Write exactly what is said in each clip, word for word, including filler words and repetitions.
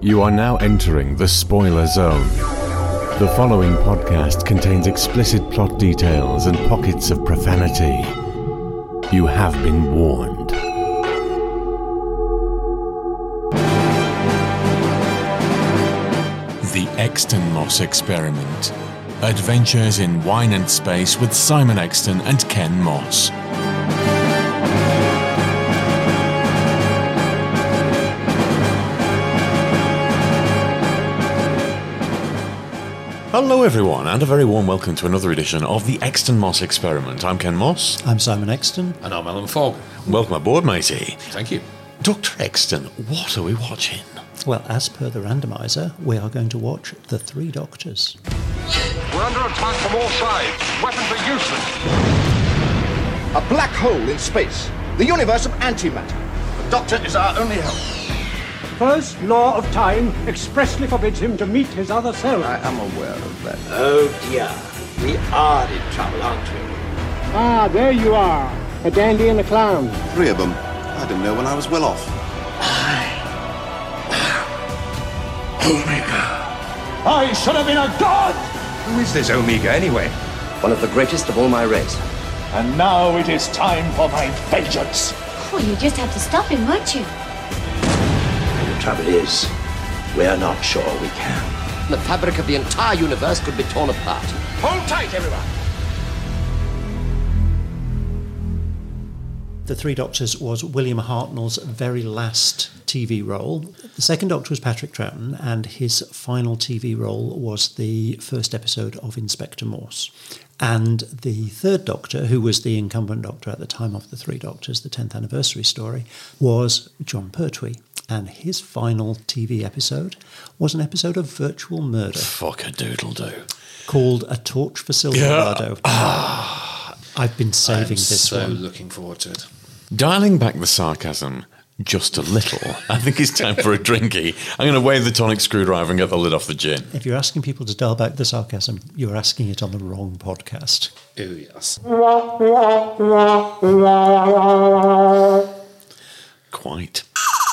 You are now entering the spoiler zone. The following podcast contains explicit plot details and pockets of profanity. You have been warned. The Exton Moss Experiment. Adventures in Wine and Space with Simon Exton and Ken Moss. Hello everyone, and a very warm welcome to another edition of the Exton Moss Experiment. I'm Ken Moss. I'm Simon Exton. And I'm Alan Fogg. Welcome aboard, matey. Thank you. Doctor Exton, what are we watching? Well, as per the randomizer, we are going to watch The Three Doctors. We're under attack from all sides. Weapons are useless. A black hole in space. The universe of antimatter. The Doctor is our only help. First law of time expressly forbids him to meet his other self. I am aware of that. Oh dear, we are in trouble, aren't we? Ah, there you are. A dandy and a clown. Three of them. I didn't know when I was well off. Omega. I should have been a god! Who is this Omega, anyway? One of the greatest of all my race. And now it is time for my vengeance. Well, you just have to stop him, won't you? The trouble is, we're not sure we can. The fabric of the entire universe could be torn apart. Hold tight, everyone. The Three Doctors was William Hartnell's very last T V role. The second Doctor was Patrick Troughton, and his final T V role was the first episode of Inspector Morse. And the third Doctor, who was the incumbent Doctor at the time of The Three Doctors, the tenth anniversary story, was Jon Pertwee. And his final T V episode was an episode of Virtual Murder. Fuck a doodle do. Called A Torch for Silverado. Yeah. Ah. I've been saving I'm this so one. looking forward to it. Dialing back the sarcasm just a little, I think it's time for a drinky. I'm going to wave the tonic screwdriver and get the lid off the gin. If you're asking people to dial back the sarcasm, you're asking it on the wrong podcast. Oh, yes. Quite.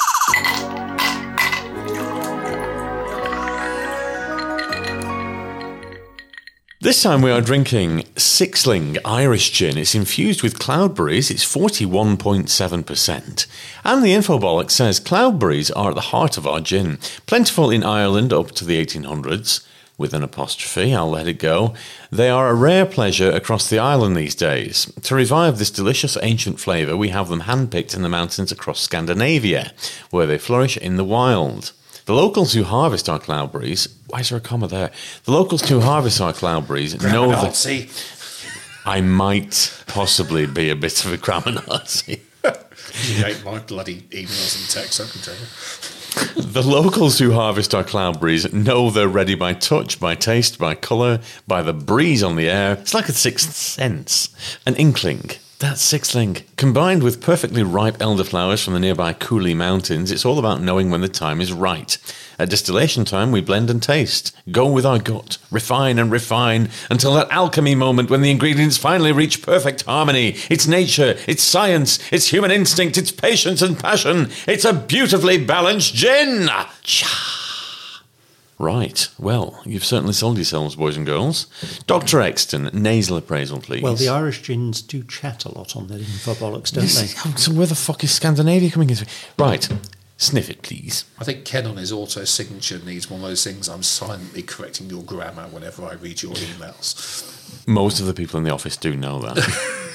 This time we are drinking Sixling Irish Gin. It's infused with cloudberries. It's forty-one point seven percent. And the infobolic says cloudberries are at the heart of our gin. Plentiful in Ireland up to the eighteen hundreds. With an apostrophe, I'll let it go. They are a rare pleasure across the island these days. To revive this delicious ancient flavour, we have them handpicked in the mountains across Scandinavia, where they flourish in the wild. The locals who harvest our cloudberries... Why is there a comma there? The locals who harvest our cloudberries know that... See, I might possibly be a bit of a grammar Nazi. you hate my bloody emails and texts, I can tell you. The locals who harvest our cloudberries know they're ready by touch, by taste, by colour, by the breeze on the air. It's like a sixth sense, an inkling. That's Sixling. Combined with perfectly ripe elderflowers from the nearby Cooley Mountains, it's all about knowing when the time is right. At distillation time, we blend and taste, go with our gut, refine and refine, until that alchemy moment when the ingredients finally reach perfect harmony. It's nature, it's science, it's human instinct, it's patience and passion. It's a beautifully balanced gin! Cha! Right, well, you've certainly sold yourselves, boys and girls. Doctor Exton, nasal appraisal, please. Well, the Irish gins do chat a lot on their infobolics, don't they? So where the fuck is Scandinavia coming into? Right, sniff it, please. I think Ken on his auto-signature needs one of those things. I'm silently correcting your grammar whenever I read your emails. Most of the people in the office do know that.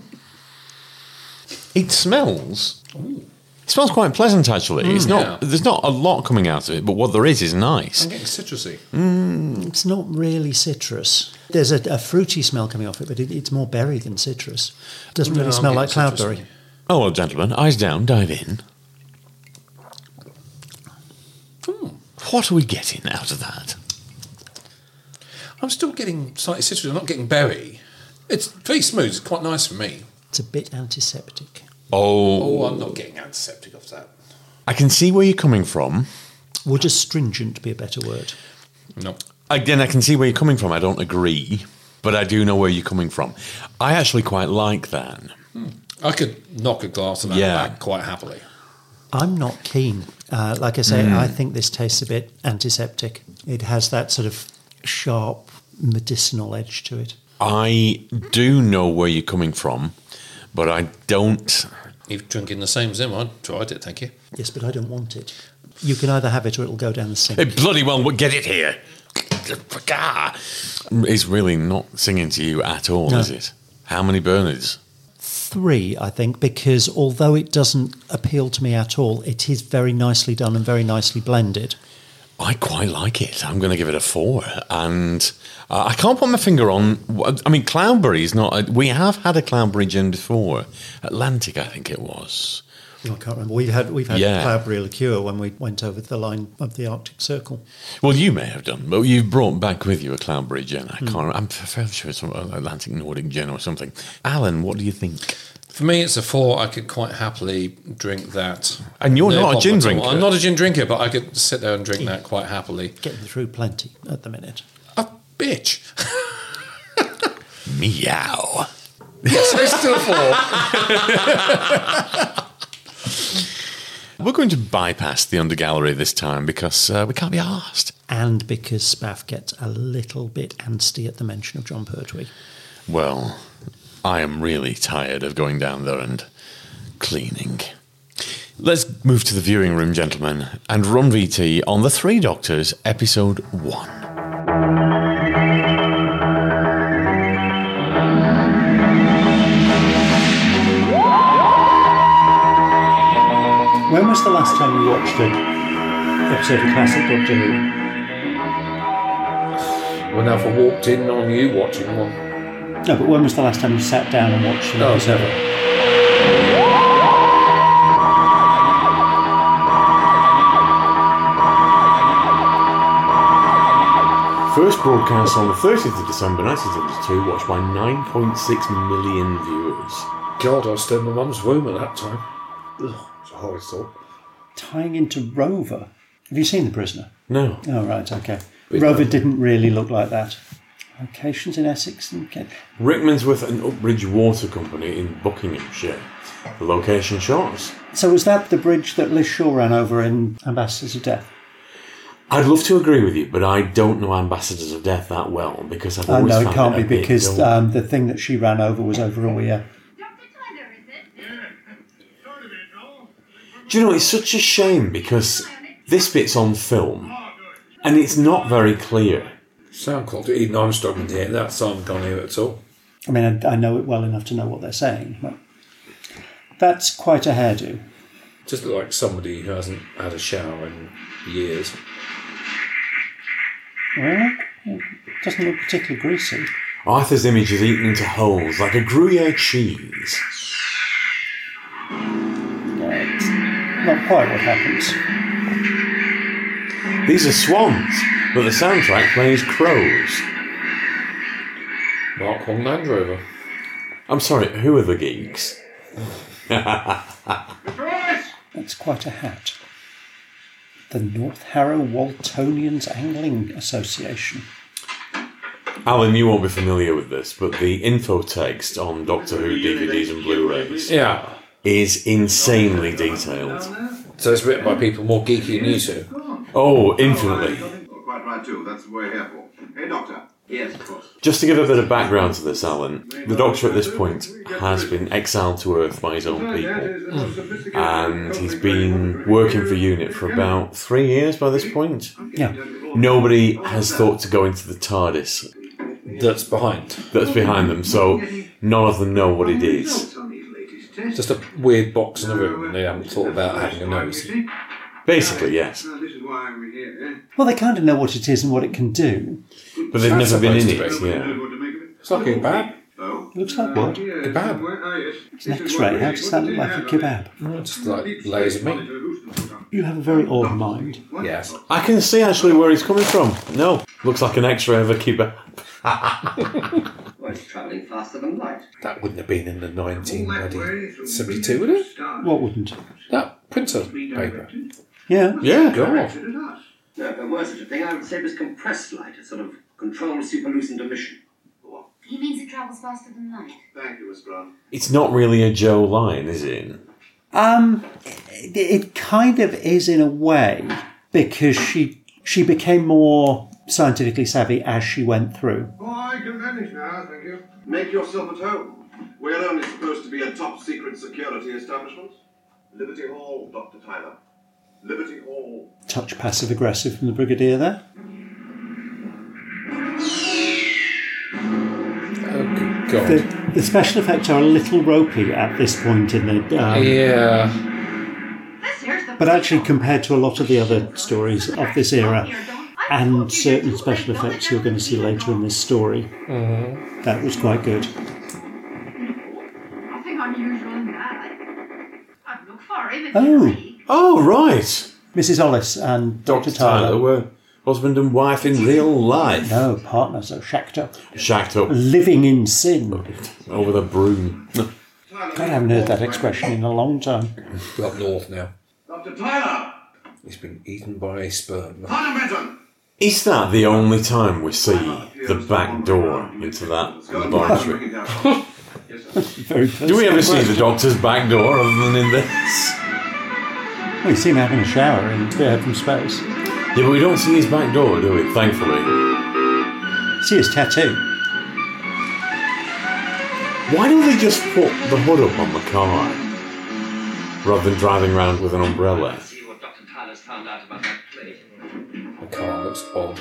It smells... Ooh. It smells quite pleasant, actually. Mm, it's not. Yeah. There's not a lot coming out of it, but what there is is nice. I'm getting citrusy. Mm, it's not really citrus. There's a, a fruity smell coming off it, but it, it's more berry than citrus. It doesn't no, really smell like cloudberry. Citrusy. Oh, well, gentlemen, eyes down, dive in. Hmm. What are we getting out of that? I'm still getting slightly citrusy. I'm not getting berry. It's very smooth. It's quite nice for me. It's a bit antiseptic. Oh. oh, I'm not getting antiseptic off that. I can see where you're coming from. Would astringent be a better word? No. Again, I can see where you're coming from. I don't agree, but I do know where you're coming from. I actually quite like that. Hmm. I could knock a glass of that yeah. back quite happily. I'm not keen. Uh, like I say, mm. I think this tastes a bit antiseptic. It has that sort of sharp medicinal edge to it. I do know where you're coming from, but I don't... You're drinking the same as him. I tried it, thank you. Yes, but I don't want it. You can either have it or it'll go down the sink. Hey, bloody well, get it here. It's really not singing to you at all, no. Is it? How many Bernards? Three, I think, because although it doesn't appeal to me at all, it is very nicely done and very nicely blended. I quite like it. I'm going to give it a four. And uh, I can't put my finger on... I mean, Cloudberry is not... A, we have had a Cloudberry gin before. Atlantic, I think it was. I can't remember. We've had we've had yeah. Cloudberry liqueur when we went over the line of the Arctic Circle. Well, you may have done, but you've brought back with you a Cloudberry gin. I can't. Mm. I'm fairly sure it's some Atlantic Nordic gin or something. Alan, what do you think? For me, it's a four. I could quite happily drink that. And you're no not a gin drinker. I'm not a gin drinker, but I could sit there and drink yeah. that quite happily. Getting through plenty at the minute. A bitch. Meow. Yes, it's still four. We're going to bypass the undergallery this time because uh, we can't be arsed. And because Spaff gets a little bit antsy at the mention of John Pertwee. Well, I am really tired of going down there and cleaning. Let's move to the viewing room, gentlemen, and run V T on The Three Doctors, Episode one. When was the last time you watched an episode of classic Doctor Who? Whenever I walked in on you watching one. No, but when was the last time you sat down and watched an oh, episode? Never. First broadcast on the thirtieth of December nineteen seventy-two, watched by nine point six million viewers. God, I was still in my mum's womb at that time. Ugh. Horrid thought. Tying into Rover. Have you seen The Prisoner? No. Oh, right, okay. With Rover that. Didn't really look like that. Locations in Essex and Kent. Rickmansworth and Upbridge Water Company in Buckinghamshire. The location shots. So was that the bridge that Liz Shaw ran over in Ambassadors of Death? I'd love to agree with you, but I don't know Ambassadors of Death that well because I've oh, always no, found it can't it be because um, the thing that she ran over was over a weir. Do you know, it's such a shame because this bit's on film and it's not very clear. Sound quality, even I'm struggling to hear that, so I'm can't hear it at all. I mean, I, I know it well enough to know what they're saying, but that's quite a hairdo. Just look like somebody who hasn't had a shower in years. Well, it doesn't look particularly greasy. Arthur's image is eaten into holes like a Gruyere cheese. Not quite what happens. These are swans, but the soundtrack plays crows. Mark One Land Rover. I'm sorry, who are the geeks? That's quite a hat. The North Harrow Waltonians Angling Association. Alan, you won't be familiar with this, but the info text on Doctor Who D V Ds and Blu-rays yeah. is insanely detailed. So it's written by people more geeky than you two? Oh, infinitely. Quite right too, that's what we're here for. Hey, Doctor. Yes, of course. Just to give a bit of background to this, Alan, the Doctor at this point has been exiled to Earth by his own people. Mm. And he's been working for UNIT for about three years by this point. Yeah. Nobody has thought to go into the TARDIS. That's behind. That's behind them, so none of them know what it is. Just a weird box in a room and they haven't thought about having a nose. Basically, yes. Well, they kind of know what it is and what it can do. But they've never been in it, yeah. It's like a kebab. It looks like what? Kebab. It's an X-ray. How does that look like a kebab? Oh, just like layers of meat. You have a very odd mind. Yes. I can see actually where he's coming from. No, looks like an X-ray of a kebab. Well, it's travelling faster than light. That wouldn't have been in the nineteen seventy-two, would it? What wouldn't? That printer paper. Yeah. Yeah. God. No, if there were such a thing, I would say it was compressed light, a sort of controlled superlucent emission. He means it travels faster than light. Thank you, Miss Brown. It's not really a Joe line, is it? Um, it, it kind of is in a way, because she she became more scientifically savvy as she went through. Oh, I can manage now, thank you. Make yourself at home. We're only supposed to be a top-secret security establishment. Liberty Hall, Doctor Tyler. Liberty Hall. Touch passive-aggressive from the Brigadier there. Oh, good God. The, the special effects are a little ropey at this point in the... Um, yeah. But actually, compared to a lot of the other stories of this era, and certain special effects you're going to see later in this story, mm-hmm. that was quite good. Nothing unusual in that. I'd look for him. Oh. Oh, right. Missus Hollis and Doctor Doctor Tyler. Tyler were husband and wife in real life. No, partners, so shacked up. Shacked up. Living in sin. Over the broom. God, I haven't heard that expression in a long time. We're up north now. Doctor Tyler! He's been eaten by a sperm. Parliamenton! Is that the only time we see the back door into that laboratory? Very Do we ever see the doctor's back door other than in this? Well, you see him having a shower in Spearhead from Space. Yeah, but we don't see his back door, do we? Thankfully. See his tattoo. Why don't they just put the hood up on the car rather than driving around with an umbrella? See what Doctor Tyler's found out about that plate. The car looks odd.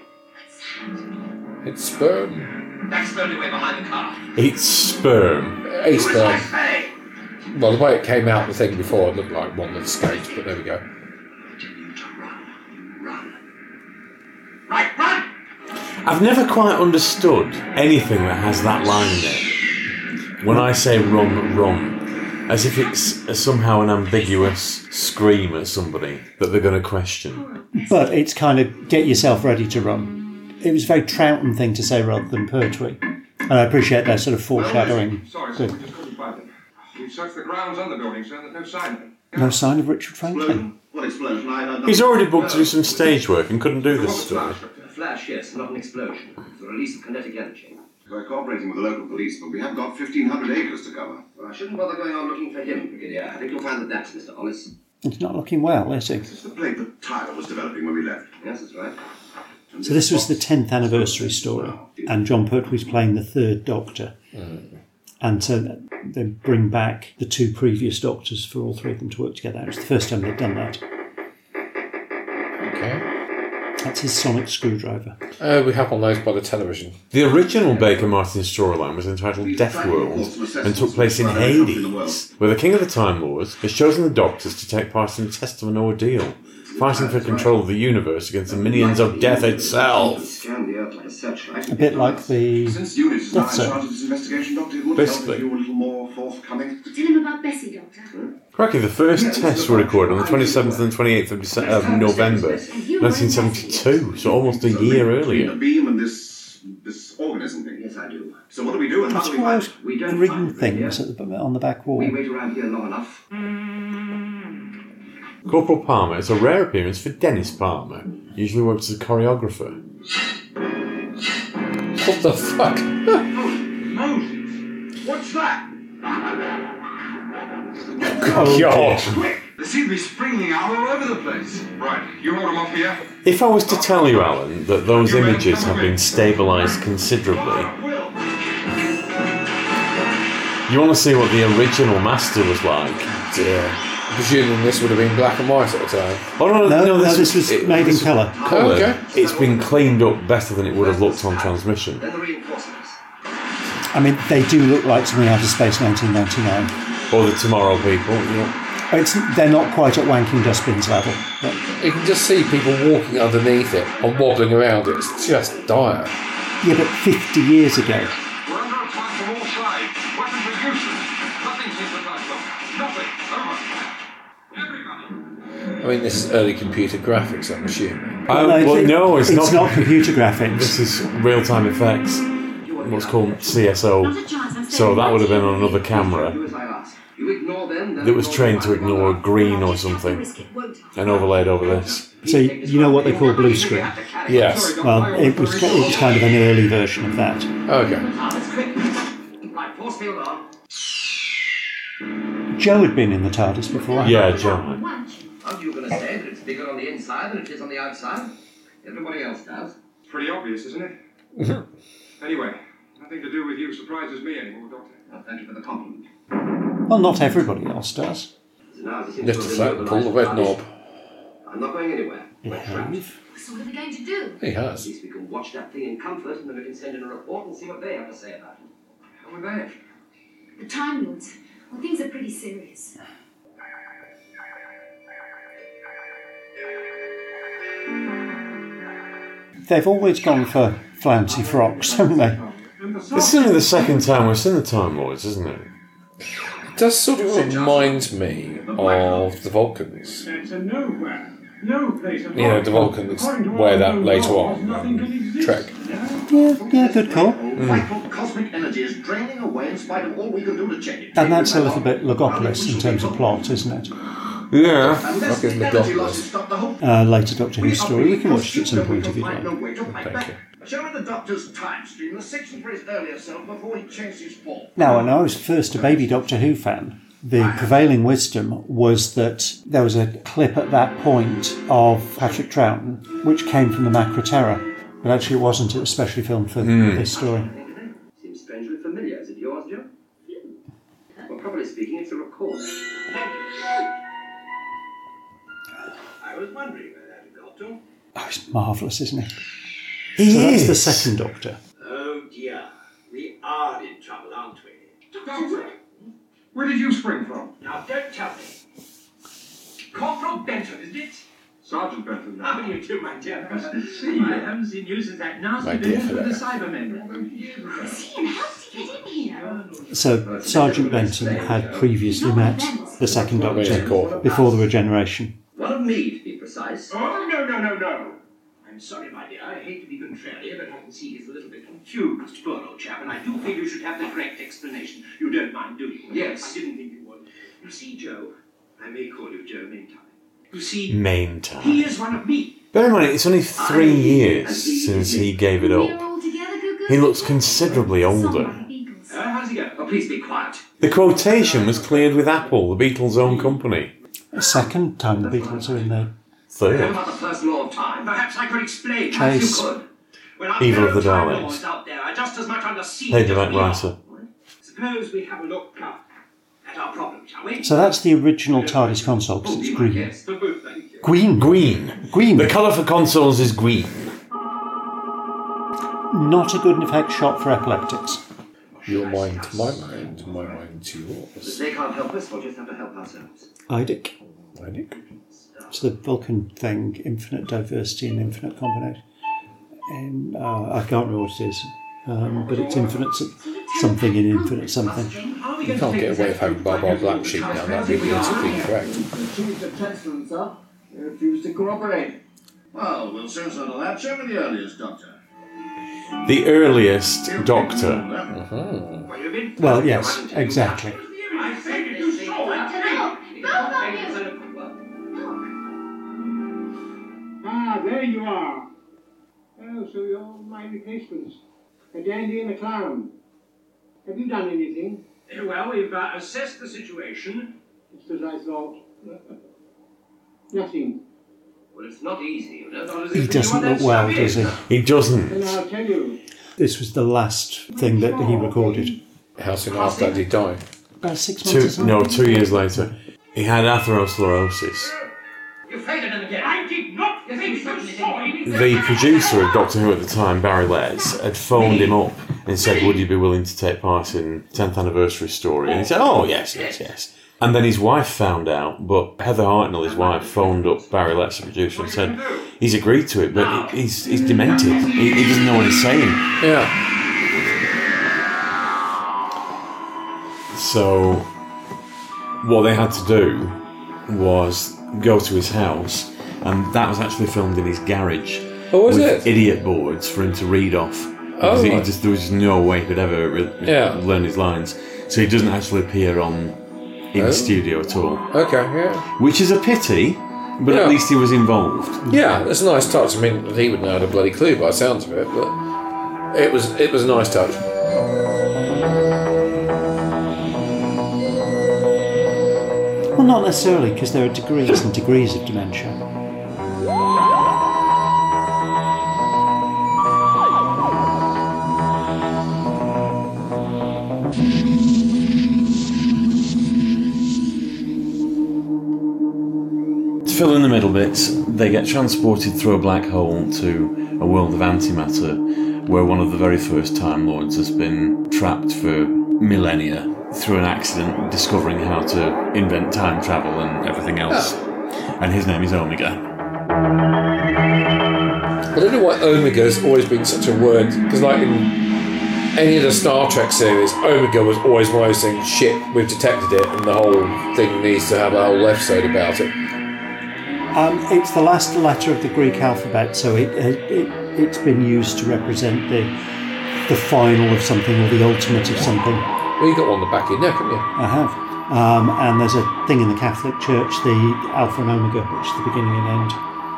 It's sperm. That's the only way behind the car. It's sperm. A sperm. Well, the way it came out the thing before, it looked like one that escaped, but there we go. Continue to run. Run. Right, run! I've never quite understood anything that has that line in it. When I say run, run, as if it's somehow an ambiguous scream at somebody that they're going to question. But it's kind of get yourself ready to run. It was a very Troughton thing to say rather than Pertwee. And I appreciate that sort of foreshadowing. Sorry, sir, we just couldn't find him. We've searched the grounds and the building, sir, there's no sign of him. No sign of Richard Franklin. What explosion? I heard He's already booked to do some stage work and couldn't do this story. A flash, yes, not an explosion. It's the release of kinetic energy. We're cooperating with the local police, but we have got fifteen hundred acres to cover. Well, I shouldn't bother going on looking for him, Brigadier. I think you'll find that that's Mister Hollis. He's not looking well, is he? It's the plate that Tyler was developing when we left. Yes, that's right. So this was the tenth anniversary story, and John Pertwee's playing the third Doctor. Mm. And so they bring back the two previous Doctors for all three of them to work together. It's the first time they've done that. Okay. That's his sonic screwdriver. Uh, we have on those by the television. The original Baker Martin storyline was entitled Death World and took place in Hades, where the King of the Time Lords has chosen the Doctors to take part in the test of an ordeal, fighting for control of the universe against the minions of death itself. A bit like the Since Unit is now in Death Zone. charge of this investigation, Doctor, it would Basically. help if you were a little more forthcoming. Tell him about Bessie, Doctor. Crikey, the first tests were recorded on the twenty-seventh and twenty-eighth of Dece- of November nineteen seventy-two, so almost a year The earlier. beam and this this organism thing. Yes, I do. So what do we do and how What's do we all find those it? We don't green find it, things at the, on the back wall? We wait around here long enough. Corporal Palmer is a rare appearance for Dennis Palmer, usually works as a choreographer. What the fuck? Moses! What's that? Oh, God. Quick! They seem to be springing out all over the place. Right, you hold them off here. If I was to tell you, Alan, that those images have been stabilised considerably, you want to see what the original master was like? Dear. Presuming this would have been black and white at the time. Oh no, No, no, no, this was it- made in this- colour. colour. Okay. It's been cleaned up better than it would have looked on transmission. Then the reinforcements. I mean, they do look like something out of Space nineteen ninety-nine. Or the Tomorrow People, yeah. It's, they're not quite at wanking dustbins level. But You can just see people walking underneath it and wobbling around it. It's just dire. yeah, but fifty years ago. We're under attack from all sides. Weapons are useless. Nothing seems to touch them. Nothing. Over. Everybody. I mean, this is early computer graphics, I'm assuming. Uh, well, it- no, it's, it's not. not computer graphics. This is real-time effects. What's called C S O. So that would have been on another camera Do as I ask. You ignore them, then that was trained to ignore green or something and overlaid over this. So you know what they call blue screen? Yes. Well, it was it was kind of an early version of that. Okay. Ah, that's quick. Right, force field on. Joe had been in the TARDIS before. Yeah, Joe. Aren't you going to say that it's bigger on the inside than it is on the outside? Everybody else does. It's pretty obvious, isn't it? Anyway, nothing to do with you surprises me anymore, Doctor. Well, thank you for the compliment. Well, not everybody else does. Lift the flat and pull the red knob. I'm not going anywhere. You have. So what are we going to do? He has. At least we can watch that thing in comfort, and then we can send in a report and see what they have to say about it. How are they? The Time Lords. Well, things are pretty serious. They've always gone for flouncy frocks, haven't they? This is only the second time we've seen the Time Lords, isn't it? It does sort of remind me of the Vulcans. It's a nowhere. No place at all. You know, the Vulcans wear that later on. Um, Trek. Yeah, yeah, good call. Vital cosmic energy is draining away in spite of all we can do to change it. And that's a little bit Logopolis in terms of plot, isn't it? Yeah. Unless the energy losses stop the whole... Uh, later Doctor Who story. We can watch it at some point if you'd like. Thank you. Showing the Doctor's time stream, the section for his earlier self before he changed his form. Now, when I was first a baby Doctor Who fan, the prevailing wisdom was that there was a clip at that point of Patrick Troughton which came from the Macra Terror, but actually it wasn't. It was specially filmed for Mm. this story. Seems strangely familiar. Is it yours, Joe? Well, properly speaking, it's a record. I was wondering where that had got to. Oh, he's marvellous, isn't he? He so is. that's the second Doctor. Oh dear, we are in trouble, aren't we? Doctor, where did you spring from? Now don't tell me. Corporal Benton, isn't it? Sergeant Benton. How do you do, my dear? See, I haven't seen you since that nasty My dear business with the fellow. Cybermen. See, and how did he get in here? So Sergeant Benton had previously met the second Doctor before the regeneration. One of me, to be precise. Oh, no, no, no, no. I'm sorry, my dear. I hate to be contrary, but I can see he's a little bit confused, poor old chap, and I do feel you should have the correct explanation. You don't mind, do you? Yes. I didn't think you would. You see, Joe, I may call you Joe meantime. You see, Main time. he is one of me. Bear in mind, it's only three years since he gave it We're up. all together, good, good. He looks considerably older. Beatles. Uh, how does he go? Oh, please be quiet. The quotation was cleared with Apple, the Beatles' own company. The second time the Beatles are in there. What Third. about the first law of time? Perhaps I could explain. Chase. Perhaps you could. Well, our Evil of the fellow Time Daleks. Lords out there are just as much under siege Paperback as we are. writer. Suppose we have a look uh, at our problem, shall we? So that's the original TARDIS console, because Oh, it's be my green. guest. Thank you. Green. Green. Green. The colour for consoles is green. Not a good effect shot for epileptics. Your mind to my mind, my mind to If yours. they can't help us, we'll just have to help ourselves. Idic. I think. It's the Vulcan thing, infinite diversity and infinite combination. And uh, I can't remember what it is, um, but it's infinite s- something in infinite something. You can't get away with having Barbara Black Sheep now, that'd be politically correct. Chief of Chancellor, sir, refused to cooperate. Well, we'll soon settle that. Show me the earliest Doctor. The earliest Doctor. Well, you've been Well, yes, exactly. I say you do so. Ah, there you are. Oh, so you're my replacements. A dandy and a clown. Have you done anything? Well, we've uh, assessed the situation. Just as I thought. Nothing. Well, it's not easy, you know. Not as He if doesn't anyone look well, else does he? is. He doesn't. Then I'll tell you. This was the last thing that he recorded. How soon after that did he die? About six months Two, or something. no, two years later. He had atherosclerosis. You failed him again. I did not think you saw anything. The producer of Doctor Who at the time, Barry Letts, had phoned him up and said, would you be willing to take part in tenth anniversary story? And he said, oh, yes, yes, yes. And then his wife found out, but Heather Hartnell, his wife, phoned up Barry Letts, the producer, and said, he's agreed to it, but he's, he's demented. He, he doesn't know what he's saying. Yeah. So what they had to do was go to his house, and that was actually filmed in his garage. Oh, was with it? idiot boards for him to read off. Because Oh, he right. just, there was just no way he could ever re- Yeah. learn his lines. So he doesn't actually appear on in Oh. the studio at all. Okay, yeah. Which is a pity, but Yeah. at least he was involved. Yeah, it's a nice touch. I mean, he would know had a bloody clue by the sounds of it, but it was it was a nice touch. not necessarily, because there are degrees and degrees of dementia. To fill in the middle bits, they get transported through a black hole to a world of antimatter, where one of the very first Time Lords has been trapped for millennia through an accident, discovering how to invent time travel and everything else. And his name is Omega. I don't know why Omega's always been such a word, because like in any of the Star Trek series, Omega was always one of those things, shit, we've detected it, and the whole thing needs to have a whole episode about it. Um, it's the last letter of the Greek alphabet, so it, it, it, it's been used to represent the the final of something or the ultimate of something. Well, you got one on the back of your neck, haven't you? I have. Um, and there's a thing in the Catholic Church, the Alpha and Omega, which is the beginning and end.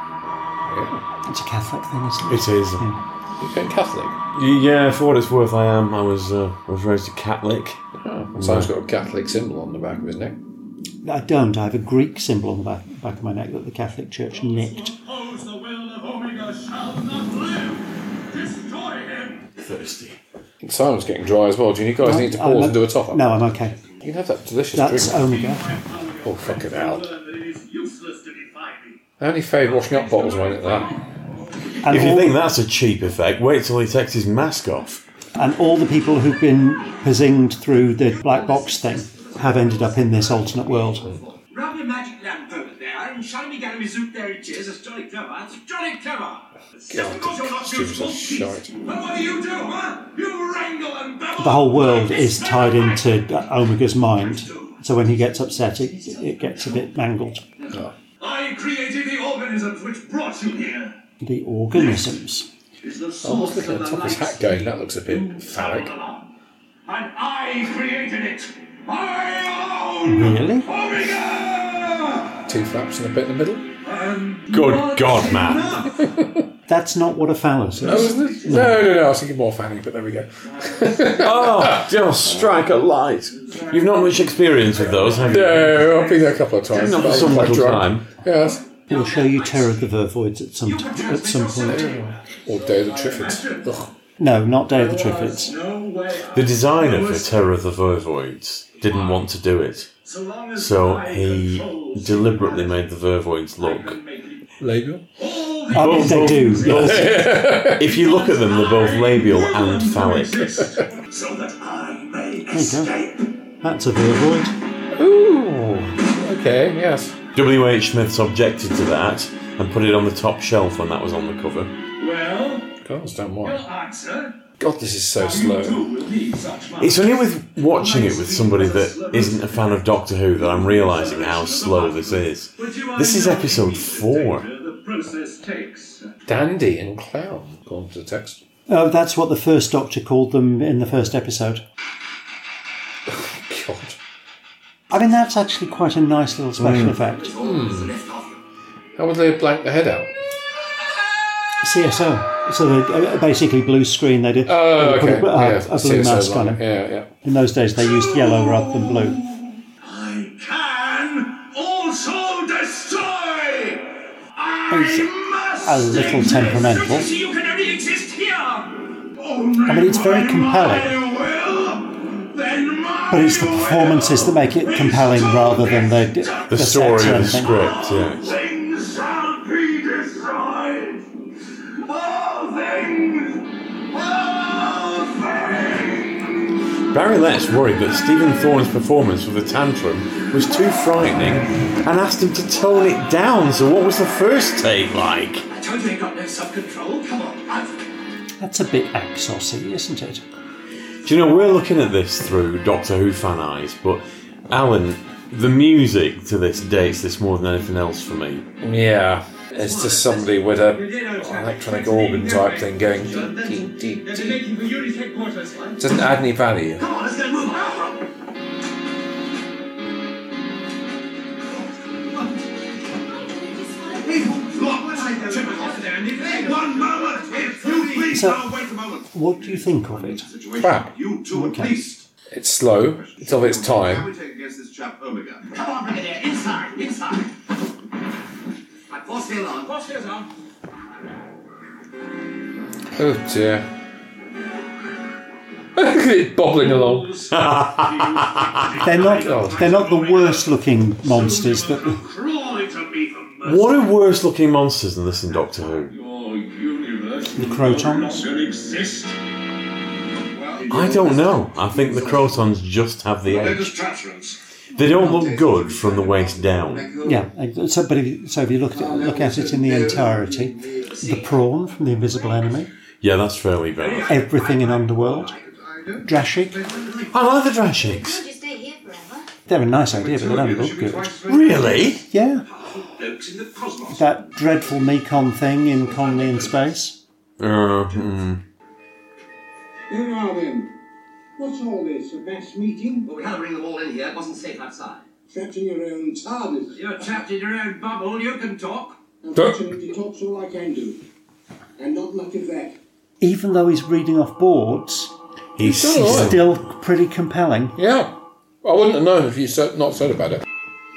Yeah. It's a Catholic thing, isn't it? It is. Yeah. You're going Catholic? Yeah, for what it's worth, I am. I was uh, I was raised a Catholic. Oh, Simon's got a Catholic symbol on the back of his neck. I don't. I have a Greek symbol on the back, back of my neck that the Catholic Church nicked. Oppose the will of Omega shall not live. Destroy him. Thirsty. I think Simon's getting dry as well. Do you guys No, need to I'm pause o- and do a top up? No, I'm okay. You can have that delicious That's drink. Omega. Oh, fucking hell. It is useless to defy me. How many fave washing up bottles went at that? And If you all, think that's a cheap effect, wait till he takes his mask off. and all the people who've been pazinged through the black box thing have ended up in this alternate world. Rub your magic lamp over there and show me Gallery Zoot. There it is. It's jolly clever. It's jolly clever. God, the costumes are shite. But what do you do, huh? You wrangle and babble. The whole world is tied into Omega's mind, so when he gets upset, it, it gets a bit mangled. Oh. I created the organisms which brought you here. The organisms. Is the I was source looking of at the the top of his light. hat going, that looks a bit phallic. And I created it. I own Really? Omega. Two flaps and a bit in the middle. And Good God, man. That's not what a phallus is. Oh, isn't it? No, no, no, I was thinking more fanny, but there we go. Oh, just strike a light. You've not much experience with those, have you? No, I've been there a couple of times. Not but for I'm some quite little drunk. time. Yes. We'll show you Terror of the Vervoids at some at some point. Or Day of the Triffids. Ugh. No, not Day of the Triffids. The designer for Terror of the Vervoids didn't want to do it, so he deliberately made the Vervoids look. Labial? I mean, they do. Yes. If you look at them, they're both labial and phallic. so that I may There you escape. go. That's a Vervoid. Ooh. Okay, yes. W H Smiths objected to that and put it on the top shelf when that was on the cover. Well, Can't understand your why. answer. God, this is so You slow. too will need such money. It's only with watching it with somebody that isn't a fan of Doctor Who that I'm realising how slow this is. This is episode four. The process takes. Dandy and clown, according to the text. Oh, that's what the first Doctor called them in the first episode. God. I mean, that's actually quite a nice little special effect. How would they blank the head out? C S O. So they uh, basically blue screen. They did. Oh, they put okay. a, uh, Yeah, a blue C S O mask on line. it. Yeah, yeah. In those days, they used yellow rather than blue. I can also destroy. He's I must. a little temperamental. So you can only exist here. I mean, it's very compelling, but it's the performances that make it compelling rather than the The the story sets of or the anything. script, yes. Things shall be destroyed. All things. All things. Barry Letts worried that Stephen Thorne's performance with the tantrum was too frightening and asked him to tone it down. So what was the first take like? I told you he got no self-control. Come on, out. That's a bit Axosy, isn't it? Do you know, we're looking at this through Doctor Who fan eyes, but Alan, the music to this dates this more than anything else for me. Yeah. It's just somebody with a electronic organ type thing going. Dee, dee, dee, dee. Doesn't add any value. Come on, let's get a move on. One moment, if you please. So- Now, wait a moment. What do you think of it? Crap. You two, at Okay. least. It's slow. It's of its time. against this chap Omega. Come on, Brigadier, inside, inside. My force field on. Force field's on. Oh dear. Look at it bobbling along. They're not. They're not the worst-looking monsters that. What are worse looking monsters than this in Doctor Who? The Crotons? I don't know. I think the Crotons just have the edge. They don't look good from the waist down. Yeah, so, but if you, so if you look at it, look at it in the entirety, the prawn from The Invisible Enemy. Yeah, that's fairly bad. Everything in Underworld. Drashig. I like the Drashigs. They're a nice idea, but they don't look good. Really? Yeah. That dreadful Mekon thing in Conley in Space. Uh, mm. Here you are then. What's all this? A mass meeting? Well, we had to bring them all in here. It wasn't safe outside. Trapped in your own TARDIS. You're trapped in your own bubble. You can talk. Unfortunately, talk's all I can do. And not much of that. Even though he's reading off boards, he's, he's still, still pretty compelling. Yeah. I wouldn't have known if you said, not said about it.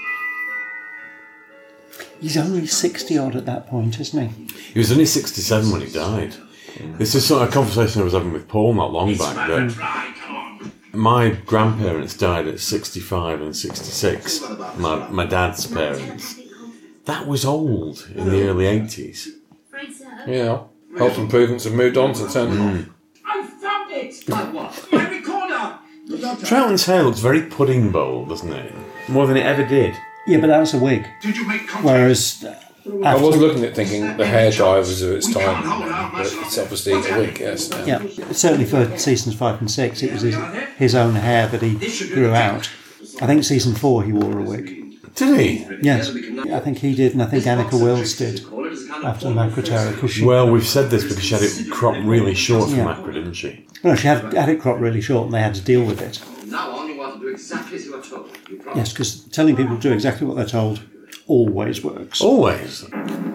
He's only sixty odd at that point, isn't he? He was only sixty-seven when he died. This is sort of a conversation I was having with Paul not long back. That my grandparents died at sixty-five and sixty-six. My, my dad's parents. That was old in the early eighties. Yeah. Health improvements have moved on since then. Mm. I found it! Like what? My recorder! Troughton's hair looks very pudding bowl, doesn't it? More than it ever did. Yeah, but that was a wig. Did you make contact? Whereas... I was looking at thinking the hair dye was of its time, but it's obviously a wig, yes. Now. Yeah, certainly for seasons five and six, it was his, his own hair that he grew out. I think season four he wore a wig. Did he? Yes, I think he did, and I think Annika Wills did after Macra Terror. Well, we've said this because she had it cropped really short for Yeah. Macra, didn't she? No, she had, had it cropped really short, and they had to deal with it. From now on, you want to do exactly as you are told. You promise? Yes, because telling people to do exactly what they're told always works. Always.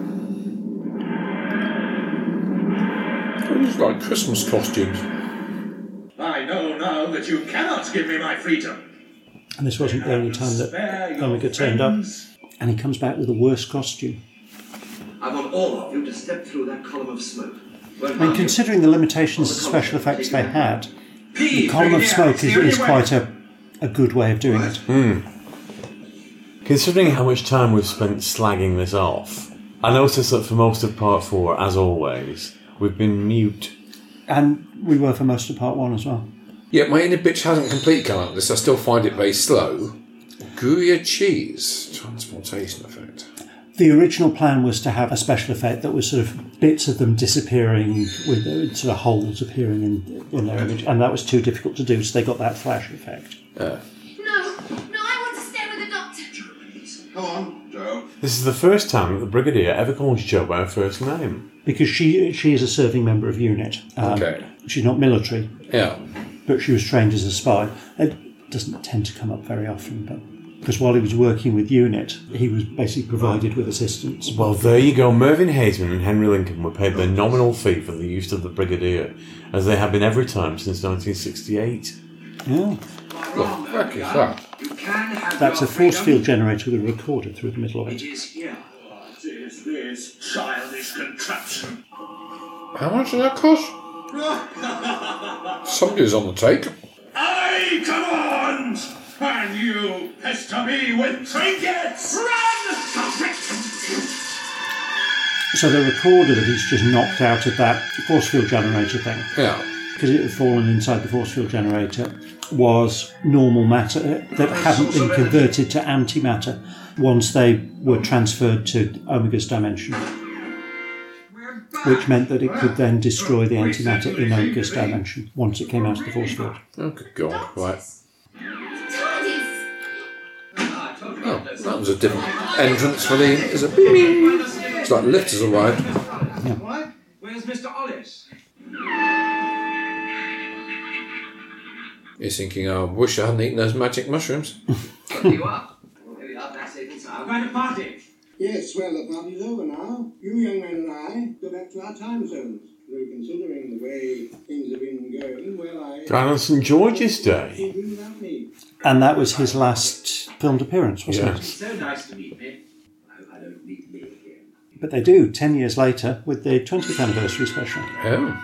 It was like Christmas costumes. I know now that you cannot give me my freedom. And this wasn't the only time that Omega turned up. And he comes back with a worse costume. I want all of you to step through that column of smoke. Well, I mean, considering the limitations of special effects they had, the column of smoke is, is quite a, a good way of doing it. Mm. Considering how much time we've spent slagging this off, I noticed that for most of part four, as always, we've been mute. And we were for most of part one as well. Yeah, my inner bitch hasn't completely come out of this. I still find it very slow. Gruyere cheese. Transportation effect. The original plan was to have a special effect that was sort of bits of them disappearing with uh, sort of holes appearing in, in their image, and that was too difficult to do, so they got that flash effect. Uh. No, no, I want to stay with the doctor. Come on, Joe. This is the first time that the Brigadier ever calls Jo by her first name. Because she she is a serving member of UNIT. Um, okay. She's not military. Yeah. But she was trained as a spy. It doesn't tend to come up very often, but because while he was working with UNIT, he was basically provided with assistance. Well, there you go. Mervyn Haseman and Henry Lincoln were paid their nominal fee for the use of the Brigadier, as they have been every time since nineteen sixty-eight. Yeah. What the fuck is that? That's a force field generator with a recorder through the middle of it. It is here. What is this childish contraption? How much did that cost? Somebody's on the take. I command! And you pester me with trinkets! Run! So the recorder that he's just knocked out of that force field generator thing, yeah, because it had fallen inside the force field generator, was normal matter that hadn't been converted to antimatter once they were transferred to Omega's dimension, which meant that it could then destroy the antimatter in Omega's dimension once it came out of the force field. Oh, good God. Right. Oh, that was a different entrance for the... Is it beep? It's like the lift has arrived. Yeah. What? Where's Mister Ollis? He's thinking, oh, I wish I hadn't eaten those magic mushrooms. There you are. Here we are, back safe inside. I'm going to party. Yes, well, the party's over now. You young men and I go back to our time zones. Though considering the way things have been going, well, I... And on St George's Day. Without me. And that was his last filmed appearance, wasn't Yeah. it? So nice to meet me. I hope I don't meet me again. But they do, ten years later, with the twentieth anniversary special. Oh.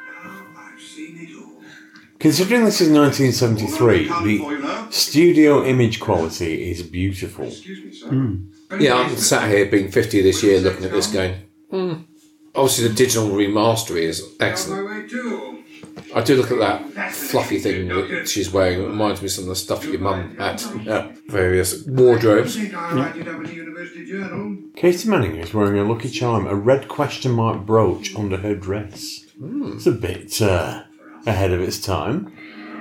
Considering this is nineteen seventy-three, the studio image quality is beautiful. Mm. Yeah, I'm sat here being fifty this year looking at this going, hmm. Obviously the digital remastery is excellent. I do look at that fluffy thing that she's wearing. It reminds me of some of the stuff your mum had in her various wardrobes. Yeah. Katie Manning is wearing a Lucky Charm, a red question mark brooch under her dress. Mm. It's a bit uh, ahead of its time.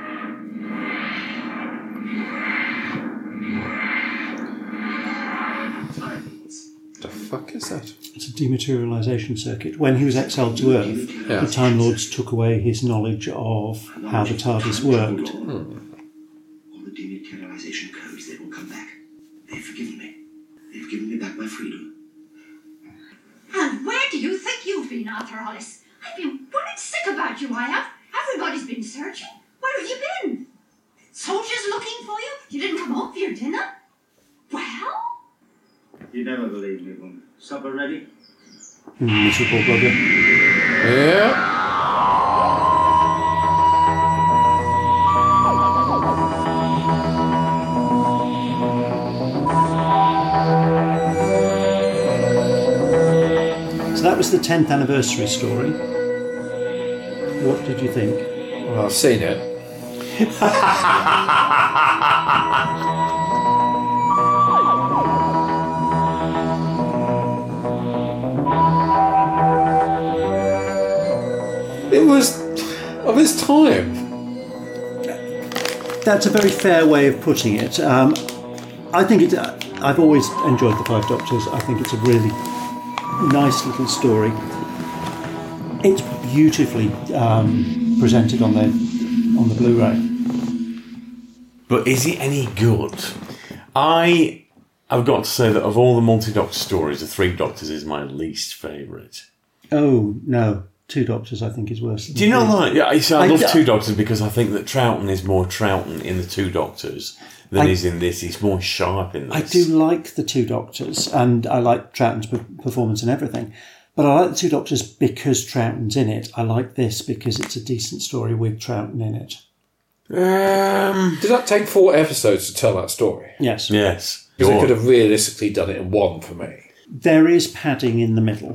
The fuck is that? It's a dematerialisation circuit. When he was exiled to Earth, Yeah. the Time Lords took away his knowledge of how the TARDIS worked. Hmm. All the dematerialization codes, they will come back. They've forgiven me. They've given me back my freedom. And where do you think you've been, Arthur Hollis? I've been worried sick about you, I have. Everybody's been searching. Where have you been? Soldiers looking for you? You didn't come home for your dinner? Well? You never believe me, woman. Supper ready? Miserable bugger. Yeah. So that was the tenth anniversary story. What did you think? Well, I've seen it. It was of its time. That's a very fair way of putting it. Um, I think it. I've always enjoyed the Five Doctors. I think it's a really nice little story. It's beautifully um, presented on the on the Blu-ray. But is it any good? I have got to say that of all the multi-doctor stories, the Three Doctors is my least favourite. Oh no, Two Doctors I think is worse. Than Do you not three. like? Yeah, I, see, I, I love d- Two Doctors because I think that Troughton is more Troughton in the Two Doctors than I- he's in this. He's more sharp in this. I do like the Two Doctors, and I like Troughton's pe- performance and everything. But I like the Two Doctors because Troughton's in it. I like this because it's a decent story with Troughton in it. Um, Did that take four episodes to tell that story? Yes. Yes. Because they Your- could have realistically done it in one for me. There is padding in the middle.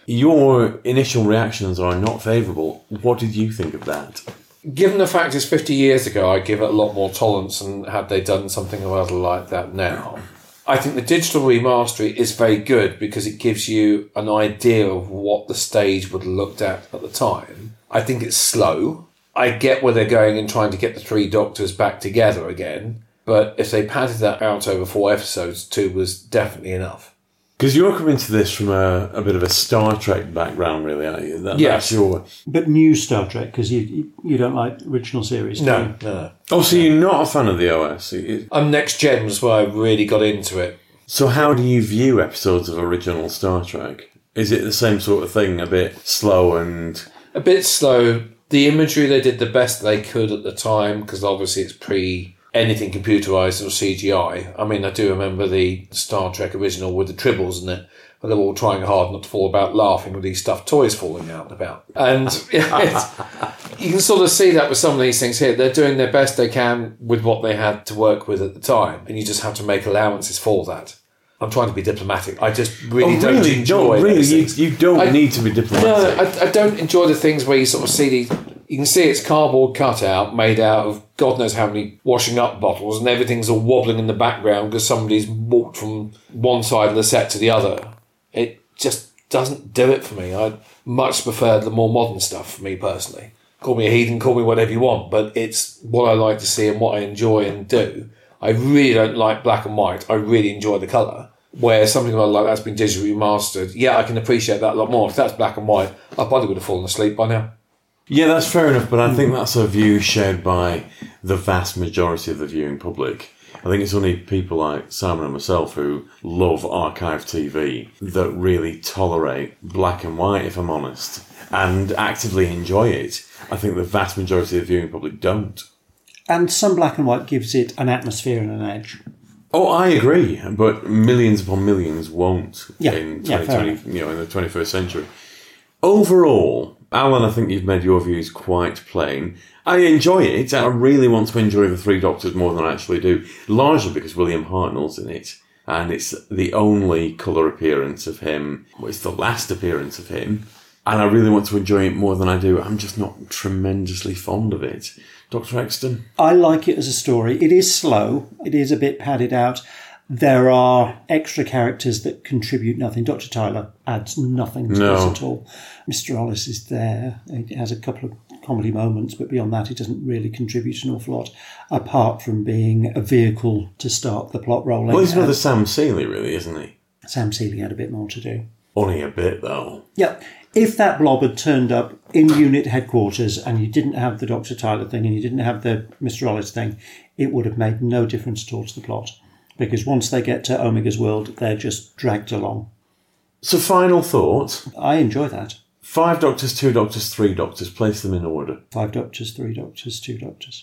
Your initial reactions are not favourable. What did you think of that? Given the fact it's fifty years ago, I give it a lot more tolerance than had they done something rather like that now. I think the digital remastery is very good because it gives you an idea of what the stage would have looked at at the time. I think it's slow. I get where they're going and trying to get the Three Doctors back together again, but if they padded that out over four episodes, two was definitely enough. Because you're coming to this from a, a bit of a Star Trek background, really, aren't you? That, Yes. That's your... But new Star Trek, because you, you you don't like original series, do No, you? no, no. Oh, so you're not a fan of the O S? It- I'm Next Gen was where I really got into it. So how do you view episodes of original Star Trek? Is it the same sort of thing, a bit slow and... A bit slow. The imagery, they did the best they could at the time, because obviously it's pre anything computerised or C G I. I mean, I do remember the Star Trek original with the Tribbles in it, where they were all trying hard not to fall about laughing with these stuffed toys falling out and about. And it's, you can sort of see that with some of these things here. They're doing their best they can with what they had to work with at the time, and you just have to make allowances for that. I'm trying to be diplomatic. I just really Oh, don't really? enjoy Don't, really? those You, things. you don't I- need to be diplomatic. No, I, I don't enjoy the things where you sort of see these. You can see it's cardboard cutout made out of God knows how many washing up bottles, and everything's all wobbling in the background because somebody's walked from one side of the set to the other. It just doesn't do it for me. I much prefer the more modern stuff for me personally. Call me a heathen, call me whatever you want, but it's what I like to see and what I enjoy and do. I really don't like black and white. I really enjoy the colour. Where something like that's been digitally remastered, yeah, I can appreciate that a lot more. If that's black and white, I probably would have fallen asleep by now. Yeah, that's fair enough, but I think that's a view shared by the vast majority of the viewing public. I think it's only people like Simon and myself who love archive T V that really tolerate black and white, if I'm honest, and actively enjoy it. I think the vast majority of the viewing public don't. And some black and white gives it an atmosphere and an edge. Oh, I agree, but millions upon millions won't Yeah, in yeah, twenty fair twenty, enough. you know, in the twenty-first century. Overall, Alan, I think you've made your views quite plain. I enjoy it. I really want to enjoy the Three Doctors more than I actually do, largely because William Hartnell's in it, and it's the only colour appearance of him. Well, it's the last appearance of him, and I really want to enjoy it more than I do. I'm just not tremendously fond of it. Doctor Exton? I like it as a story. It is slow. It is a bit padded out. There are extra characters that contribute nothing. Doctor Tyler adds nothing to No. this at all. Mister Hollis is there. It has a couple of comedy moments, but beyond that, it doesn't really contribute an awful lot, apart from being a vehicle to start the plot rolling. Well, he's another And Sam Seeley, really, isn't he? Sam Seeley had a bit more to do. Only a bit, though. Yeah. If that blob had turned up in unit headquarters and you didn't have the Doctor Tyler thing and you didn't have the Mister Hollis thing, it would have made no difference at all to the plot. Because once they get to Omega's world, they're just dragged along. So, final thought. I enjoy that. Five Doctors, Two Doctors, Three Doctors. Place them in order. Five Doctors, Three Doctors, Two Doctors.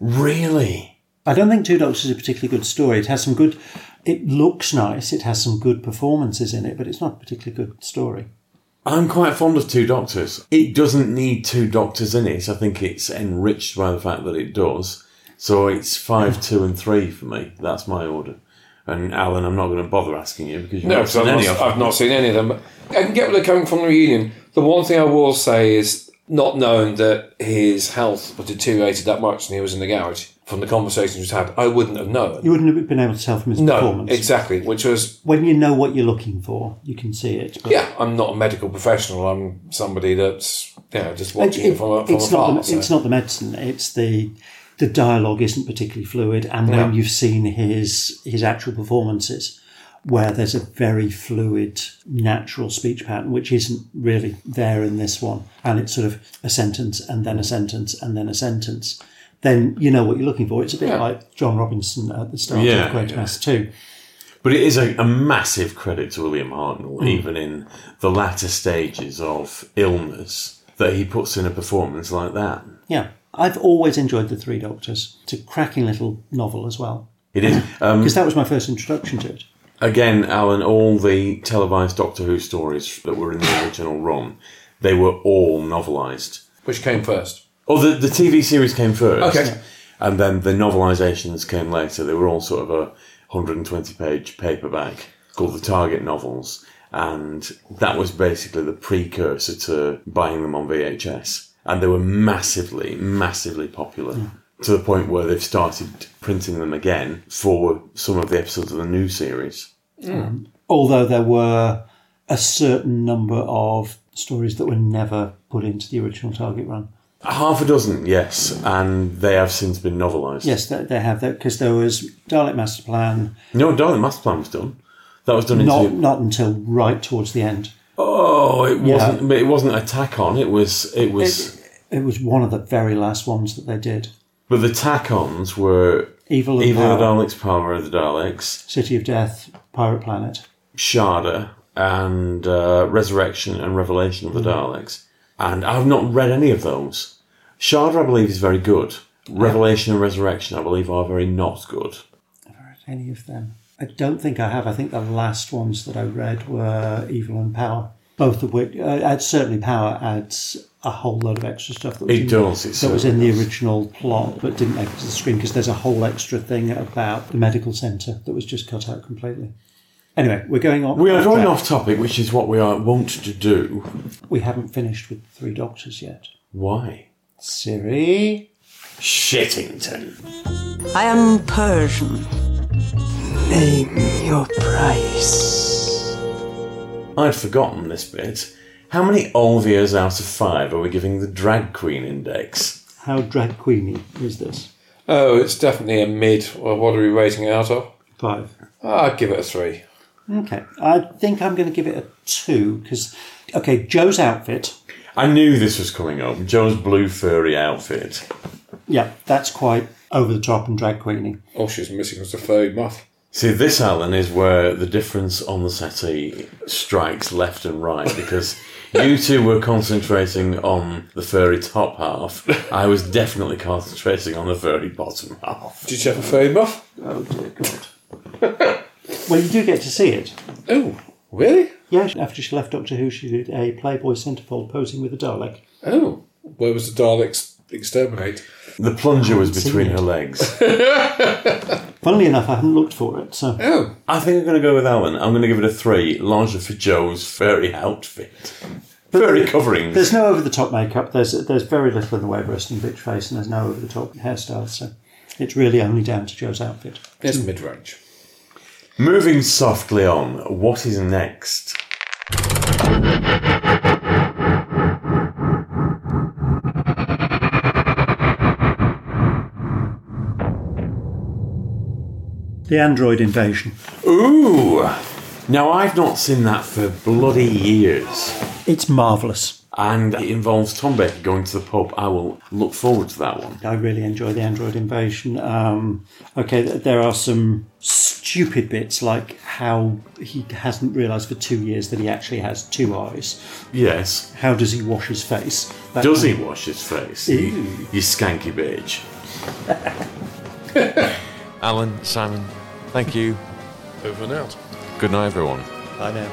Really? I don't think Two Doctors is a particularly good story. It has some good... It looks nice. It has some good performances in it, but it's not a particularly good story. I'm quite fond of Two Doctors. It doesn't need two Doctors in it. I think it's enriched by the fact that it does. So it's five, two and three for me. That's my order. And Alan, I'm not going to bother asking you because you've No, not because seen I've, any not- of them. I've not seen any of them. But I can get where they're coming from the reunion. The one thing I will say is, not knowing that his health was deteriorated that much and he was in the garage, from the conversations we've had, I wouldn't have known. You wouldn't have been able to tell from his No, performance. exactly, which was... When you know what you're looking for, you can see it. But Yeah, I'm not a medical professional. I'm somebody that's, you know, just watching It- it, from, a, from it's, afar. not the, so. it's not the medicine. It's the the dialogue isn't particularly fluid, and No. when you've seen his his actual performances, where there's a very fluid, natural speech pattern, which isn't really there in this one, and it's sort of a sentence and then a sentence and then a sentence, then you know what you're looking for. It's a bit Yeah. like John Robinson at the start Yeah, of Great yeah. Mass two. But it is a, a massive credit to William Hartnell, Mm. even in the latter stages of illness, that he puts in a performance like that. Yeah, I've always enjoyed The Three Doctors. It's a cracking little novel as well. It is. Um, Because that was my first introduction to it. Again, Alan, all the televised Doctor Who stories that were in the original run, they were all novelised. Which came first? Oh, the, the T V series came first. Okay. And then the novelisations came later. They were all sort of a one hundred twenty page paperback called the Target Novels. And that was basically the precursor to buying them on V H S. And they were massively, massively popular. Mm. To the point where they've started printing them again for some of the episodes of the new series. Um, although there were a certain number of stories that were never put into the original Target run. Half a dozen, yes, and they have since been novelised. Yes, they, they have that, because there was Dalek Master Plan. No, Dalek Master Plan was done. That was done Not, into... not until right towards the end. Oh, it Yeah. wasn't. But it wasn't a tack on. It was. It was. It, it was one of the very last ones that they did. But the tack-ons were Evil and Evil Power. of the Daleks, Power of the Daleks, City of Death, Pirate Planet. Sharda, and uh, Resurrection and Revelation of the Mm. Daleks. And I've not read any of those. Sharda, I believe, is very good. Revelation and Resurrection, I believe, are very not good. Any of them? I don't think I have. I think the last ones that I read were Evil and Power. Both of which, uh, certainly Power adds a whole load of extra stuff that was, It in, does, it that was in certainly the does. original plot but didn't make it to the screen, because there's a whole extra thing about the medical centre that was just cut out completely. Anyway, we're going on. We are going track. off topic, which is what we are wont to do. We haven't finished with Three Doctors yet. Why? Siri? Shittington. I am Persian. Name your price. I'd forgotten this bit. How many Olvias out of five are we giving the drag queen index? How drag queeny is this? Oh, it's definitely a mid. Well, what are we rating it out of? Five. I'd give it a three. Okay. I think I'm going to give it a two, because, okay, Joe's outfit. I knew this was coming up. Joe's blue furry outfit. Yeah, that's quite over the top and drag queeny. All she's missing was a furry muff. See, this, Alan, is where the difference on the settee strikes left and right, because you two were concentrating on the furry top half. I was definitely concentrating on the furry bottom half. Did you have a furry muff? Oh, dear God. Well, you do get to see it. Oh, really? Yeah, after she left Doctor Who, she did a Playboy centerfold posing with a Dalek. Oh, where was the Daleks exterminate? The plunger was between her legs. Funnily enough, I haven't looked for it, so... Oh. I think I'm going to go with Alan. I'm going to give it a three, largely for Joe's furry outfit. But furry coverings. There's no over-the-top makeup, there's there's very little in the way of resting bitch face, and there's no over-the-top hairstyles, so it's really only down to Joe's outfit. It's mid-range. Moving softly on, what is next? The Android Invasion. Ooh! Now, I've not seen that for bloody years. It's marvellous. And it involves Tom Baker going to the pub. I will look forward to that one. I really enjoy The Android Invasion. Um, okay, there are some stupid bits, like how he hasn't realised for two years that he actually has two eyes. Yes. How does he wash his face? That Does he kind of- wash his face? Ew. You, you skanky bitch. Alan, Simon, thank you. Over and out. Good night, everyone. Bye now.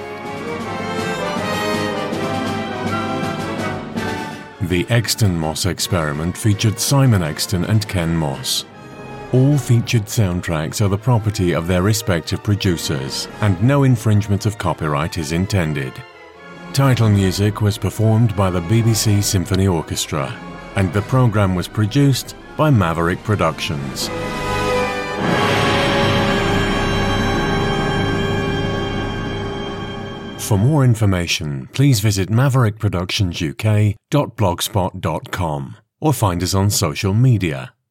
The Exton Moss experiment featured Simon Exton and Ken Moss. All featured soundtracks are the property of their respective producers, and no infringement of copyright is intended. Title music was performed by the B B C Symphony Orchestra, and the programme was produced by Maverick Productions. For more information, please visit maverick productions U K dot blogspot dot com or find us on social media.